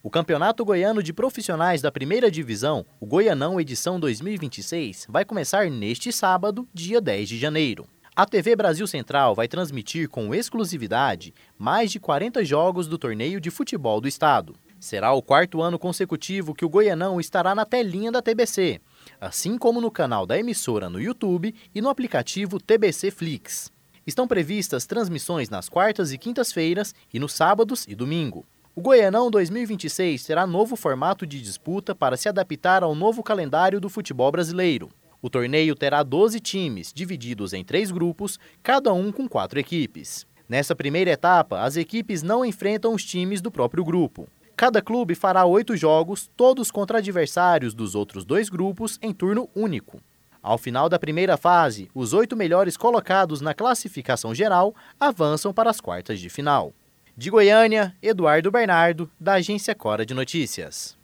O Campeonato Goiano de Profissionais da Primeira Divisão, o Goianão edição 2026, vai começar neste sábado, dia 10 de janeiro. A TV Brasil Central vai transmitir com exclusividade mais de 40 jogos do torneio de futebol do estado. Será o quarto ano consecutivo que o Goianão estará na telinha da TBC, assim como no canal da emissora no YouTube e no aplicativo TBC Flix. Estão previstas transmissões nas quartas e quintas-feiras e nos sábados e domingo. O Goianão 2026 terá novo formato de disputa para se adaptar ao novo calendário do futebol brasileiro. O torneio terá 12 times, divididos em 3 grupos, cada um com 4 equipes. Nessa primeira etapa, as equipes não enfrentam os times do próprio grupo. Cada clube fará 8 jogos, todos contra adversários dos outros 2 grupos, em turno único. Ao final da primeira fase, os 8 melhores colocados na classificação geral avançam para as quartas de final. De Goiânia, Eduardo Bernardo, da Agência Cora de Notícias.